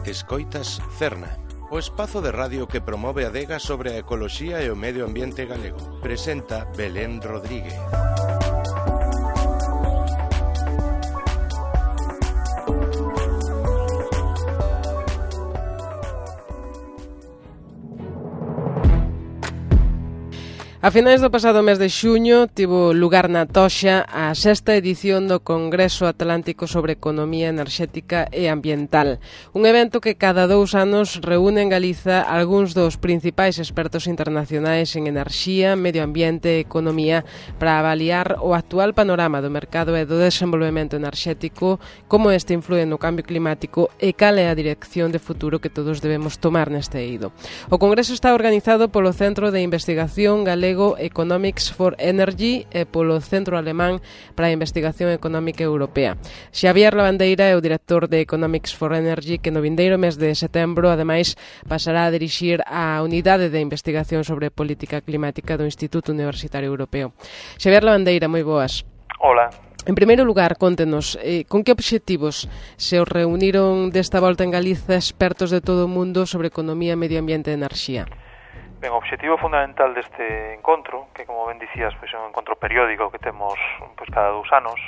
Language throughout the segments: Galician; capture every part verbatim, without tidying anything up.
Escoitas Cerna, o espazo de radio que promove a adega sobre a ecoloxía e o medio ambiente galego. Presenta Belén Rodríguez. A finais do pasado mes de xuño tivo lugar na Toxa a sexta edición do Congreso Atlántico sobre Economía Enerxética e Ambiental, un evento que cada dous anos reúne en Galiza algúns dos principais expertos internacionais en enerxía, medio ambiente e economía para avaliar o actual panorama do mercado e do desenvolvemento enerxético, como este influe no cambio climático e cal é a dirección de futuro que todos debemos tomar neste eido. O Congreso está organizado polo Centro de Investigación Galego Economics for Energy e polo Centro Alemán para a Investigación Económica Europea. Xavier Lavandeira é o director de Economics for Energy, que no vindeiro mes de setembro, ademais, pasará a dirixir a Unidade de Investigación sobre Política Climática do Instituto Universitario Europeo. Xavier Lavandeira, moi boas. Hola. En primeiro lugar, contenos, eh, con que obxectivos se os reuniron desta volta en Galiza expertos de todo o mundo sobre economía, medio ambiente e enerxía? Ben, o obxectivo fundamental deste encontro, que como ben dicías, pois é un encontro periódico que temos pois cada dous anos,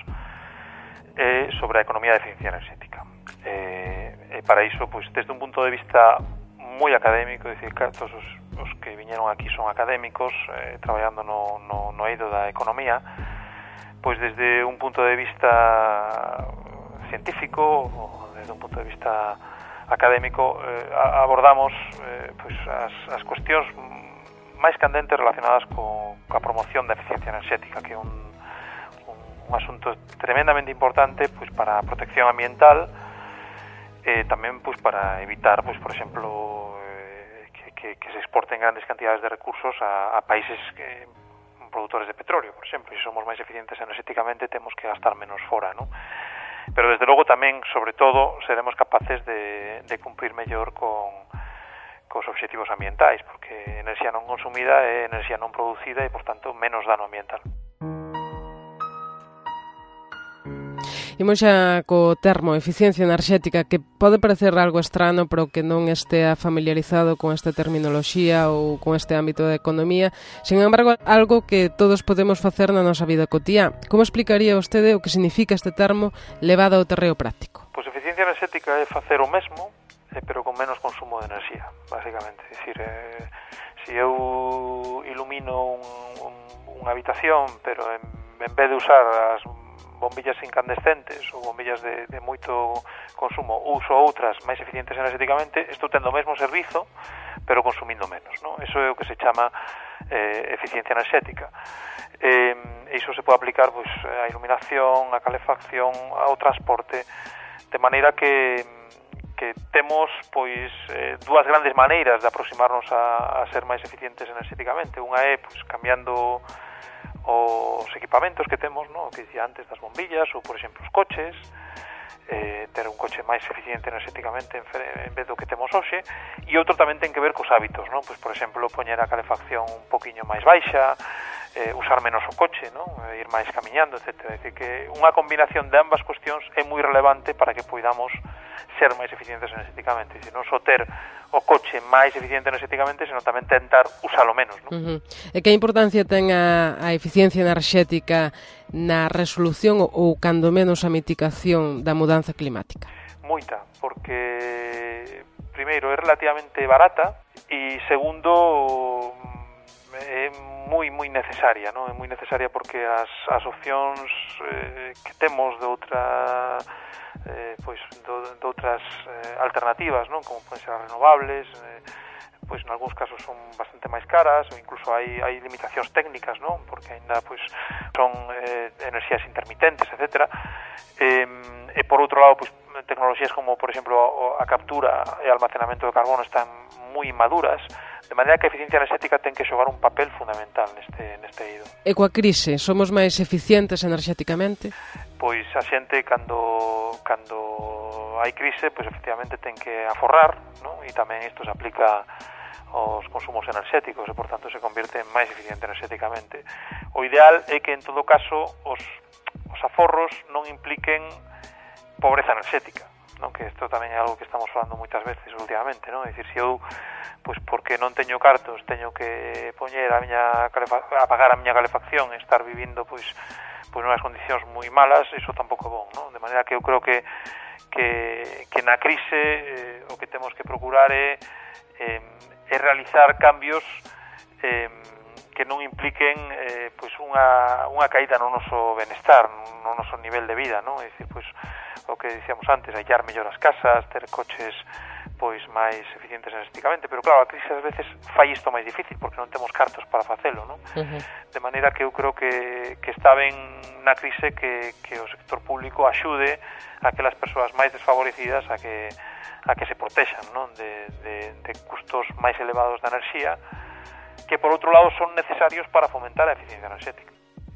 é sobre a economía de eficiencia enerxética. E, e para iso, pois desde un punto de vista moi académico, dicir, que todos os, os que viñeron aquí son académicos, eh, traballando no, no, no eido da economía, pois desde un punto de vista científico, ou desde un punto de vista académico, eh, abordamos eh, pois as, as cuestións máis candentes relacionadas co, coa promoción da eficiencia enerxética, que é un, un, un asunto tremendamente importante pois para a protección ambiental e eh, tamén pois para evitar, pois por exemplo, eh, que, que, que se exporten grandes cantidades de recursos a, a países que produtores de petróleo, por exemplo. Se somos máis eficientes enerxéticamente, temos que gastar menos fora, non? Pero desde logo tamén, sobre todo, seremos capaces de, de cumprir mellor con cos obxectivos ambientais, porque enerxía non consumida é enerxía non producida e, por tanto, menos dano ambiental. Imos xa co termo eficiencia enerxética, que pode parecer algo estrano, pero que non estea familiarizado con esta terminoloxía ou con este ámbito da economía. Sin embargo, algo que todos podemos facer na nosa vida cotiá. Como explicaría vostede o que significa este termo levado ao terreo práctico? Pois eficiencia enerxética é facer o mesmo, pero con menos consumo de enerxía, basicamente. É dicir, eh, se eu ilumino un, un, unha habitación, pero en, en vez de usar as bombillas incandescentes ou bombillas de, de moito consumo, uso outras máis eficientes enerxéticamente, estou tendo o mesmo servizo, pero consumindo menos, non? Eso é o que se chama eh, eficiencia enerxética. Eh, iso se pode aplicar pois, á iluminación, á calefacción, ao transporte, de maneira que, que temos pois, eh, dúas grandes maneiras de aproximarnos a, a ser máis eficientes enerxéticamente. Unha é pois, cambiando os equipamentos que temos, no? Que dicía antes das bombillas, ou por exemplo os coches, eh, ter un coche máis eficiente enerxéticamente en, en vez do que temos hoxe, e outro tamén ten que ver cos hábitos, no? Pois por exemplo poñer a calefacción un poquinho máis baixa, eh, usar menos o coche, no? Ir máis camiñando, etcétera. É dicir, que unha combinación de ambas cuestións é moi relevante para que poidamos ser máis eficientes enerxéticamente. Dicir, non só ter o coche máis eficiente enerxéticamente, senón tamén tentar usalo menos, non? Uh-huh. E que importancia ten a, a eficiencia enerxética na resolución ou, cando menos, a mitigación da mudanza climática? Moita, porque primeiro é relativamente barata e segundo é moi moi necesaria, non? É moi necesaria porque as, as opcións eh, que temos de outra eh, pois do, de outras eh, alternativas, non? Como poden ser as renovables, eh, pois en algúns casos son bastante máis caras ou incluso hai hai limitacións técnicas, non? Porque aínda pois son eh, enerxías intermitentes, etcétera. Eh, e por outro lado, pois tecnoloxías como, por exemplo, a captura e almacenamento de carbono están moi inmaduras, de maneira que a eficiencia enerxética ten que xogar un papel fundamental neste, neste eido. E coa crise, somos máis eficientes enerxéticamente? Pois a xente, cando, cando hai crise, pois efectivamente ten que aforrar, non? E tamén isto se aplica aos consumos enerxéticos e, por tanto, se convierte en máis eficiente enerxéticamente. O ideal é que, en todo caso, os, os aforros non impliquen pobreza enerxética, non? Que isto tamén é algo que estamos falando moitas veces últimamente, non? É dicir, se eu, pois porque non teño cartos, teño que poñer a miña calefa- a pagar a miña calefacción e estar vivindo, pois, pois nunhas condicións moi malas, iso tampouco é bon, non? De maneira que eu creo que que, que na crise eh, o que temos que procurar é, eh, é realizar cambios eh, que non impliquen eh, pois unha, unha caída no noso benestar, no noso nivel de vida, non? É dicir, pois, o que dicíamos antes, hallar mellor as casas, ter coches pois máis eficientes enerxéticamente, pero claro, a crise ás veces fai isto máis difícil porque non temos cartos para facelo, non? Uh-huh. De maneira que eu creo que, que está ben na crise que, que o sector público axude a aquelas persoas máis desfavorecidas a que, a que se protexan, non? De, de, de custos máis elevados da enerxía, que por outro lado son necesarios para fomentar a eficiencia enerxética.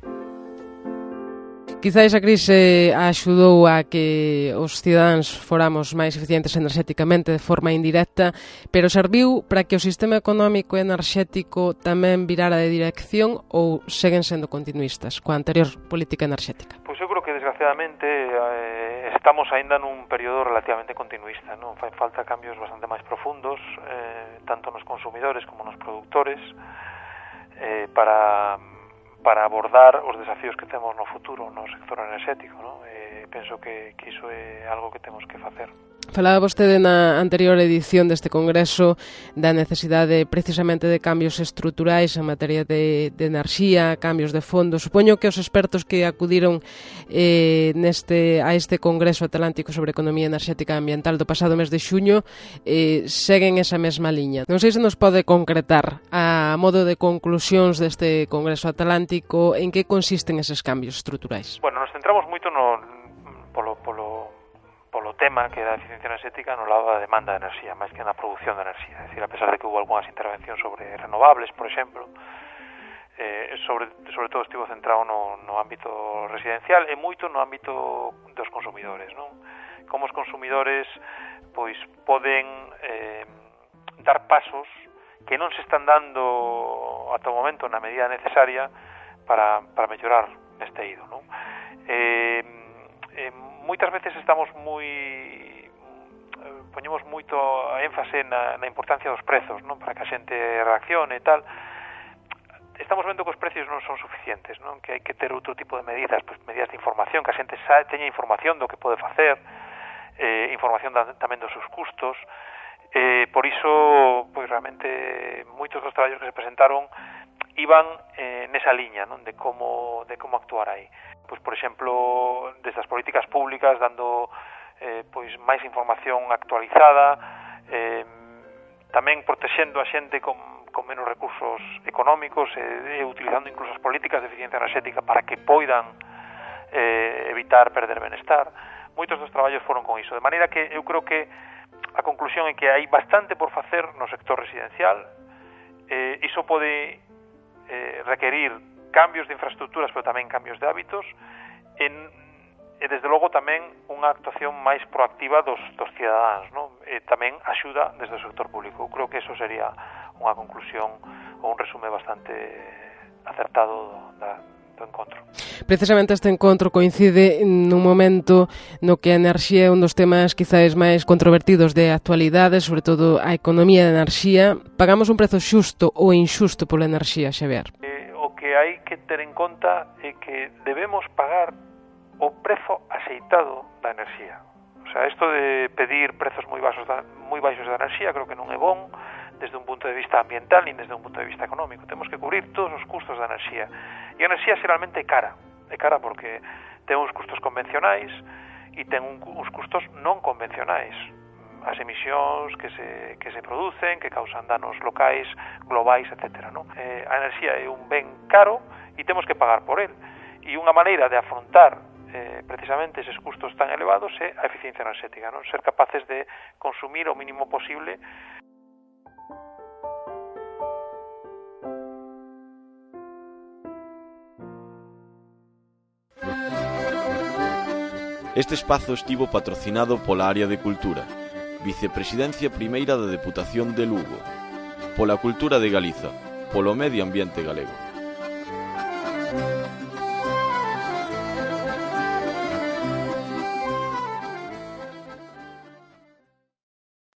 Quizáis a crise axudou a que os cidadáns foramos máis eficientes enerxéticamente de forma indirecta, pero serviu para que o sistema económico e enerxético tamén virara de dirección ou seguen sendo continuistas coa anterior política enerxética? Pois eu creo que desgraciadamente eh, estamos aínda nun período relativamente continuista, non? Fai falta cambios bastante máis profundos, eh, tanto nos consumidores como nos productores, eh, para... para abordar os desafíos que temos no futuro no sector enerxético, non? E penso que, que iso é algo que temos que facer. Falaba vostede na anterior edición deste congreso da necesidade precisamente de cambios estruturais en materia de, de enerxía, cambios de fondo. Supoño que os expertos que acudiron eh, neste, a este congreso atlántico sobre economía enerxética e ambiental do pasado mes de xuño eh, seguen esa mesma liña. Non sei se nos pode concretar a modo de conclusións deste congreso atlántico en que consisten eses cambios estruturais. Bueno, nos centramos moito no, polo, polo polo tema que da eficiencia enerxética no lado da demanda de enerxía, máis que na produción de enerxía. É dicir, a pesar de que houve algunhas intervencións sobre renovables, por exemplo, eh, sobre, sobre todo estivo centrado no, no ámbito residencial e moito no ámbito dos consumidores, non? Como os consumidores pois poden eh, dar pasos que non se están dando ata o momento na medida necesaria para, para mellorar este eido, non? Eh, eh, moitas veces estamos moi poñemos moito énfase na, na importancia dos prezos, non? Para que a xente reaccione e tal. Estamos vendo que os precios non son suficientes, non? Que hai que ter outro tipo de medidas, pues, medidas de información, que a xente sabe, teña información do que pode facer, eh, información da, tamén dos seus custos. Eh, por iso, pois realmente moitos dos traballos que se presentaron iban eh, nesa liña, non? De como de como actuar aí. Pois, por exemplo, destas políticas públicas dando eh, pois máis información actualizada, eh, tamén protexendo a xente con, con menos recursos económicos e, e utilizando incluso as políticas de eficiencia enerxética para que poidan eh, evitar perder benestar. Moitos dos traballos foron con iso, de maneira que eu creo que a conclusión é que hai bastante por facer no sector residencial. Eh, iso pode eh, requerir cambios de infraestructuras, pero tamén cambios de hábitos, en, e desde logo tamén unha actuación máis proactiva dos, dos cidadáns, non? E tamén axuda desde o sector público. Eu creo que eso sería unha conclusión ou un resume bastante acertado da, do encontro. Precisamente este encontro coincide nun momento no que a enerxía é un dos temas quizáis máis controvertidos de actualidade, sobre todo a economía de enerxía. Pagamos un prezo xusto ou inxusto pola enerxía, Xavier? Que hai que ter en conta é que debemos pagar o prezo axeitado da enerxía. O sea, isto de pedir prezos moi baixos da, moi baixos da enerxía creo que non é bon desde un punto de vista ambiental nin desde un punto de vista económico. Temos que cubrir todos os custos da enerxía. E a enerxía xeralmente é cara. É cara porque ten uns custos convencionais e ten un, uns custos non convencionais. As emisións que se, que se producen, que causan danos locais, globais, etcétera, non? Eh, a enerxía é un ben caro e temos que pagar por el. E unha maneira de afrontar eh, precisamente eses custos tan elevados é a eficiencia enerxética, non? Ser capaces de consumir o mínimo posible. Este espazo estivo patrocinado pola área de Cultura, Vicepresidencia Primeira da Deputación de Lugo, pola Cultura de Galiza, polo Medio Ambiente Galego.